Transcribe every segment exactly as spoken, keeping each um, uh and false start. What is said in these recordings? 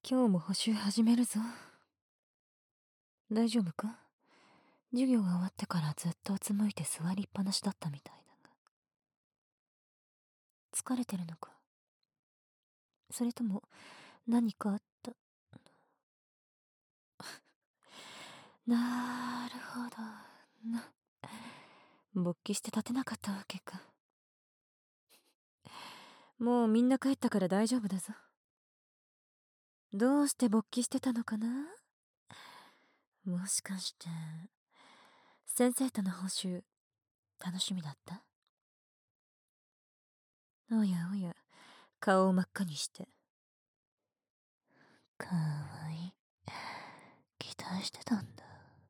今日も補習始めるぞ。大丈夫か？授業が終わってからずっとうつむいて座りっぱなしだったみたいだが。疲れてるのか？それとも何かあった？なるほどな。勃起して立てなかったわけか。もうみんな帰ったから大丈夫だぞ。どうして勃起してたのかな？もしかして先生との報酬楽しみだった？おやおや、顔を真っ赤にして。かわいい。期待してたんだ。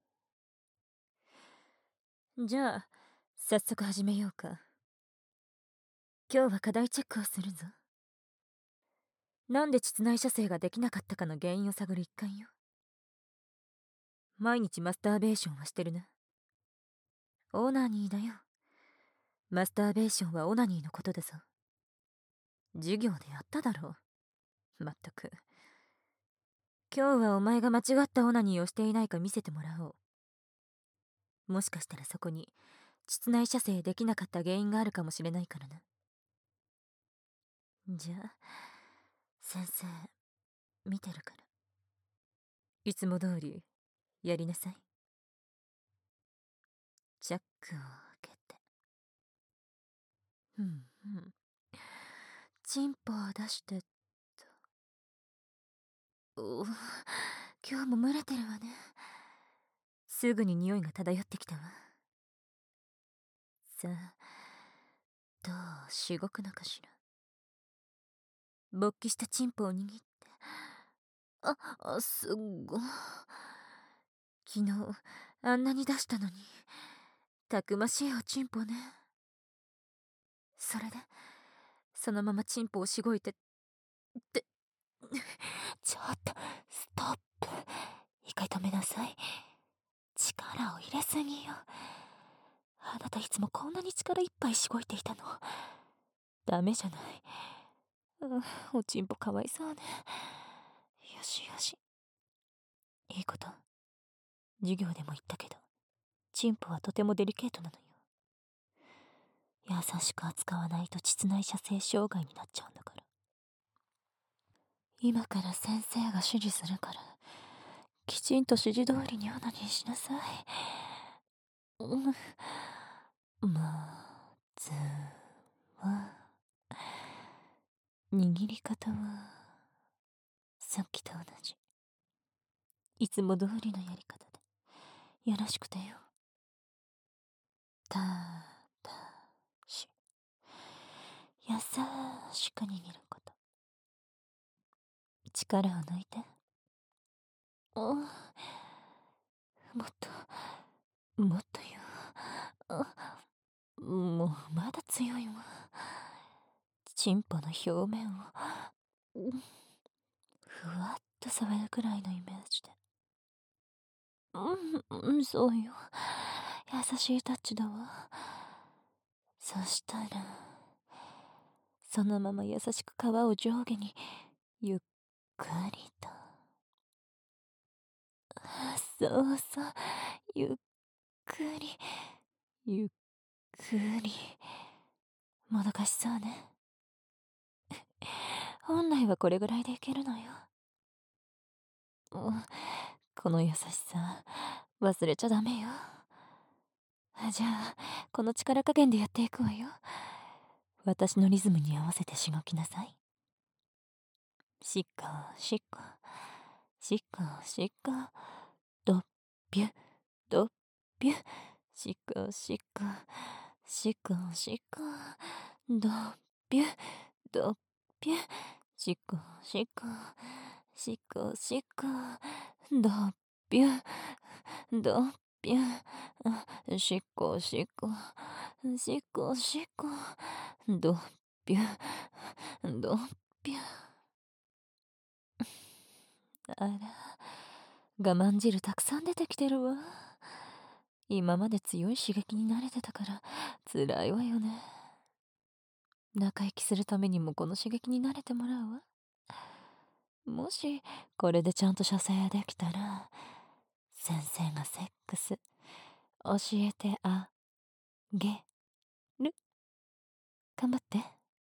じゃあ早速始めようか。今日は課題チェックをするぞ。なんで膣内射精ができなかったかの原因を探る一環よ。毎日マスターベーションはしてるな。オナニーだよ。マスターベーションはオナニーのことだぞ。授業でやっただろう。まったく。今日はお前が間違ったオナニーをしていないか見せてもらおう。もしかしたらそこに膣内射精できなかった原因があるかもしれないからな。じゃあ先生見てるから、いつも通りやりなさい。チャックを開けて。うんうん。チンポを出してっと。おお、今日も蒸れてるわね。すぐに匂いが漂ってきたわ。さあ、どうしごくのかしら。勃起したチンポを握って。あ、あ、すっご。昨日あんなに出したのに、たくましいおチンポね。それでそのままチンポをしごいてってちょっとストップ。一回止めなさい。力を入れすぎよ。あなたいつもこんなに力いっぱいしごいていたの？ダメじゃない。あ、おちんぽかわいそうね。よしよし。いいこと。授業でも言ったけど、チンポはとてもデリケートなのよ。優しく扱わないと膣内射精障害になっちゃうんだから。今から先生が指示するから、きちんと指示通りにオナニーしなさい。うん、まずは握り方はさっきと同じ、いつも通りのやり方でよろしくてよ。ただし優しく握ること。力を抜いて。お、もっともっとよ。あ、もうまだ強いわ。チンポの表面をふわっと触るくらいのイメージで。うん、うん、そうよ。優しいタッチだわ。そしたらそのまま優しく皮を上下にゆっくりと。そうそう、ゆっくりゆっくり。もどかしそうね。本来はこれぐらいでいけるのよ。この優しさ忘れちゃダメよ。じゃあこの力加減でやっていくわよ。私のリズムに合わせてしごきなさい。しっこしっこしっこしっこ、ドッピュドッピュ、しっこしっこしっこしっこ、ドッピュドッピュ、しっこしっこしっこしっこ、ドッピュドッピュ、しっこしっこしっこしっこ、ドッピュドッピュ。あら、我慢汁たくさん出てきてるわ。今まで強い刺激に慣れてたから辛いわよね。仲良きするためにもこの刺激に慣れてもらうわ。 もしこれでちゃんと射精できたら、先生がセックス教えてあげる。頑張って。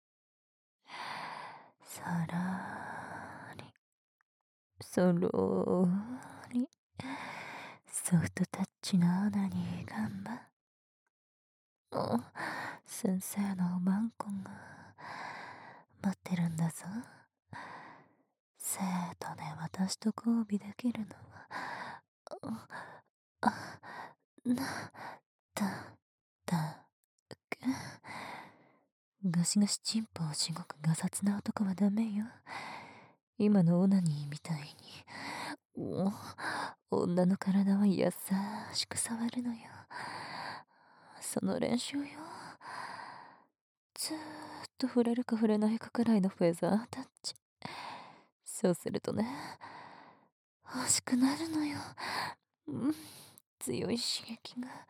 そろーり、そろーり、ソフトタッチのオナニー頑張っ。お、先生のおまんこが待ってるんだぞ。生徒で私と交尾できるのは、あ、な、た、だけ。ガシガシチンポをしごくガサツな男はダメよ。今のオナニーみたいに。お、女の体は優しく触るのよ。その練習よ。ずーっと触れるか触れないかくらいのフェザータッチ。そうするとね、欲しくなるのよ。うん、強い刺激が。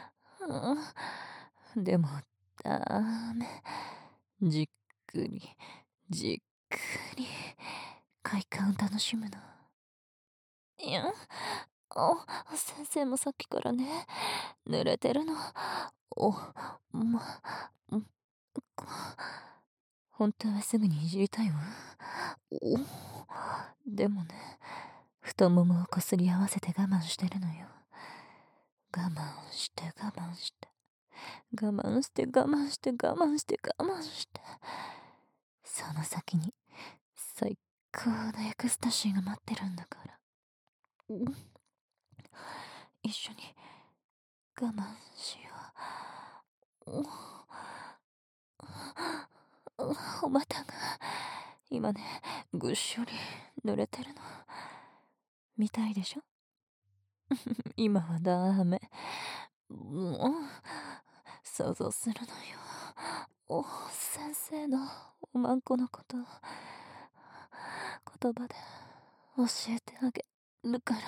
うん、でもダメ。じっくりじっくり快感を楽しむの。いや、お、先生もさっきからね、濡れてるの。お、ま、ん、本当はすぐにいじりたいわ。お、でもね、太ももをこすり合わせて我慢してるのよ。我慢して我慢して。我慢して我慢して我慢して我慢して。その先に最高のエクスタシーが待ってるんだから。一緒に我慢しよう。お股が今ね、ぐっしょり濡れてるの見たいでしょ。今はダメ。もう想像するのよ。お、先生のおまんこのこと言葉で教えてあげるから、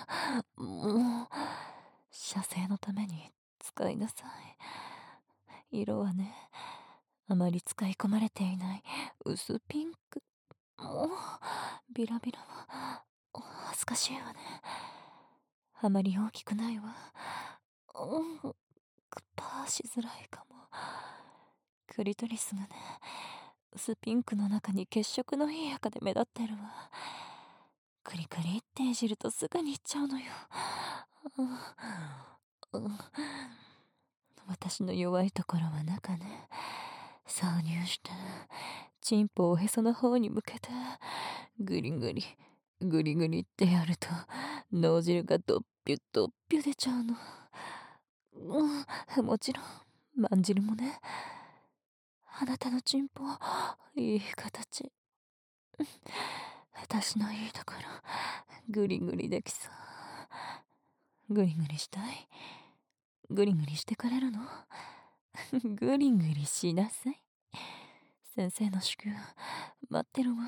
もう射精のために使いなさい。色はね、あまり使い込まれていない薄ピンク。もうビラビラは恥ずかしいわね。あまり大きくないわ。うん、パーしづらいかも。クリトリスがね、薄ピンクの中に血色のいい赤で目立ってるわ。クリクリっていじるとすぐにいっちゃうのよ。うんうん、私の弱いところは中ね、挿入してチンポをおへその方に向けてグリグリグリグリってやると脳汁がドッピュドッピュ出ちゃうの。うん、もちろんまんじるもね。あなたのチンポいい形。私のいいところグリグリできそう。グリグリしたい。グリグリしてくれるの。グリグリしなさい。先生の祝賀待ってるわ。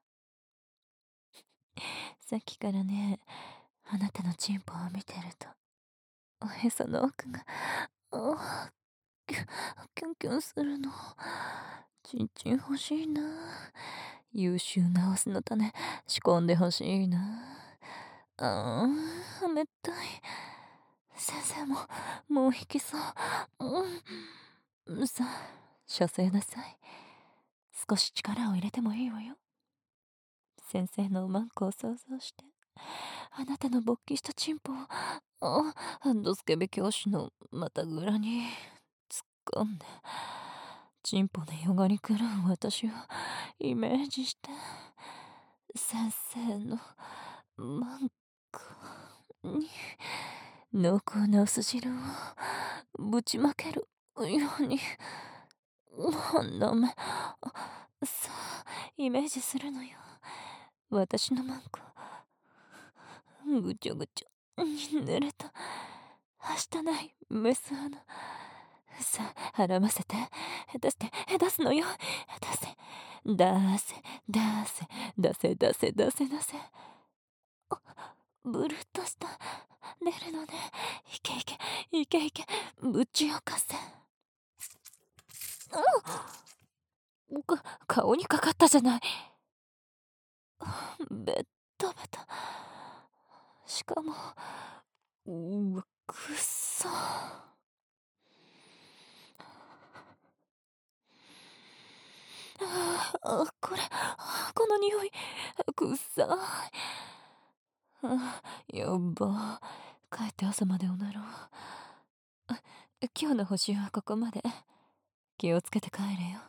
さっきからね、あなたのチンポを見てるとおへその奥があキュキュンキュンするの。ちんちん欲しいな。優秀なオスの種仕込んでほしいな。あーめったい。先生ももう引きそう。うん、さあ射精なさい。少し力を入れてもいいわよ。先生のおまんこを想像して、あなたの勃起したチンポをあドスケベ教師の股ぐらに突っ込んで、チンポでよがりくるう私をイメージして、先生のマンコに濃厚な薄汁をぶちまけるように。ダメ。さあイメージするのよ。私のマンコぐちょぐちょに濡れたはしたないメス穴。さあ腹ませて出して出すのよ。出せ出せ出せ出せ出せ出せ出せ。ブルッとした出るのね。いけいけいけいけぶちよかせ。うん、か顔にかかったじゃない。 ベッタベタ。しかも、うわ、くっさ。あ、これ、この匂い、くっさい。あ、やっば。帰って朝までおなろう。あ、今日の補習はここまで。気をつけて帰れよ。